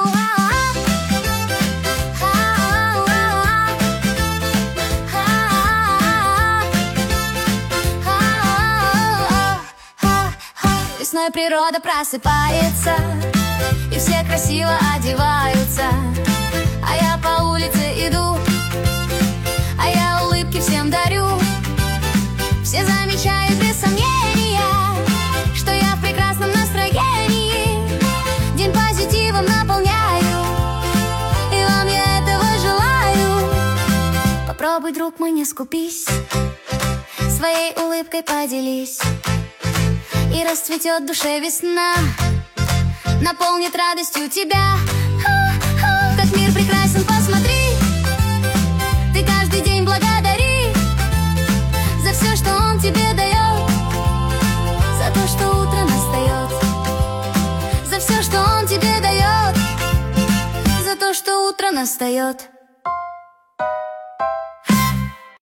Весной природа просыпается, и все красиво одеваются. А я по улице иду, а я улыбки всем дарю. Все замечают без сомнения, что я в прекрасном настроении. День позитивом наполняю, и вам я этого желаю. Попробуй, друг мой, не скупись, своей улыбкой поделись, и расцветет в душе весна, наполнит радостью тебя. Как мир прекрасен, посмотри, ты каждый день благодари за все, что он тебе дает, за то, что утро настает, за все, что он тебе дает, за то, что утро настает.